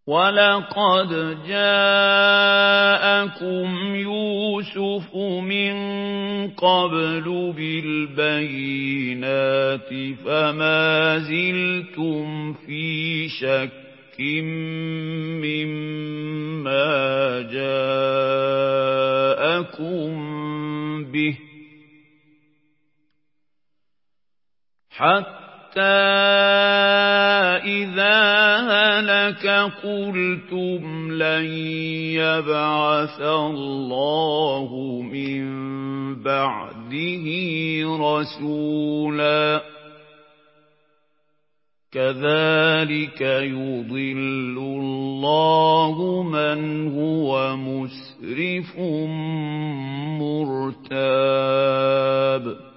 وَلَقَدْ جَاءَكُمْ يُوسُفُ مِن قَبْلُ بِالْبَيِّنَاتِ فَمَا زِلْتُمْ فِي شَكٍّ مِّمَّا جَاءَكُم بِهِ حَتَّى إِذَا هَلَكَ قُلْتُمْ لَن يَبْعَثَ اللَّهُ مِن بَعْدِهِ رَسُولًا كَذَلِكَ يُضِلُّ اللَّهُ مَنْ هُوَ مُسْرِفٌ مُرْتَابٌ